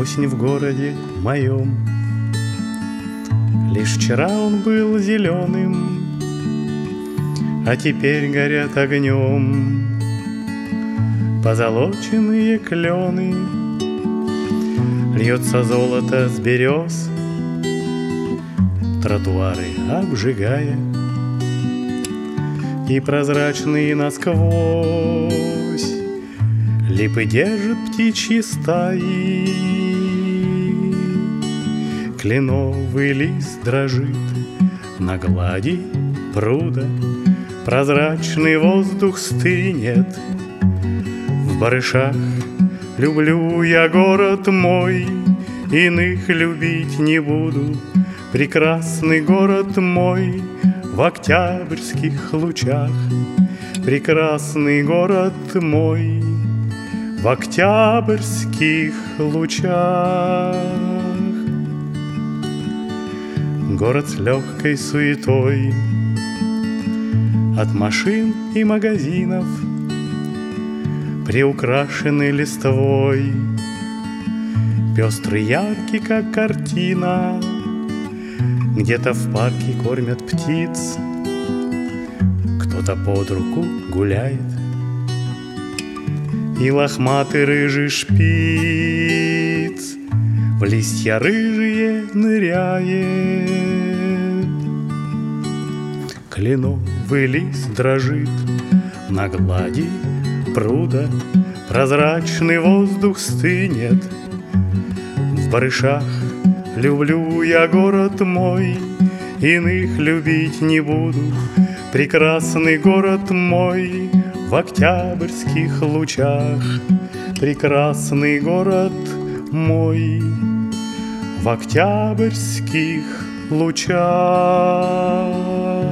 Осень в городе моем. Лишь вчера он был зеленым, а теперь горят огнем позолоченные клены. Льется золото с берез, тротуары обжигая, и прозрачные насквозь липы держат птичьи стаи. Кленовый лист дрожит на глади пруда, прозрачный воздух стынет. В барышах люблю я город мой, иных любить не буду. Прекрасный город мой в октябрьских лучах. Прекрасный город мой в октябрьских лучах. Город с легкой суетой от машин и магазинов, приукрашенный листвой, пестрый, яркий, как картина. Где-то в парке кормят птиц, кто-то под руку гуляет, и лохматый рыжий шпиц в листья рыжие ныряет. Кленовый лист дрожит на глади пруда, прозрачный воздух стынет. В барышах люблю я город мой, иных любить не буду. Прекрасный город мой в октябрьских лучах. Прекрасный город мой в октябрьских лучах.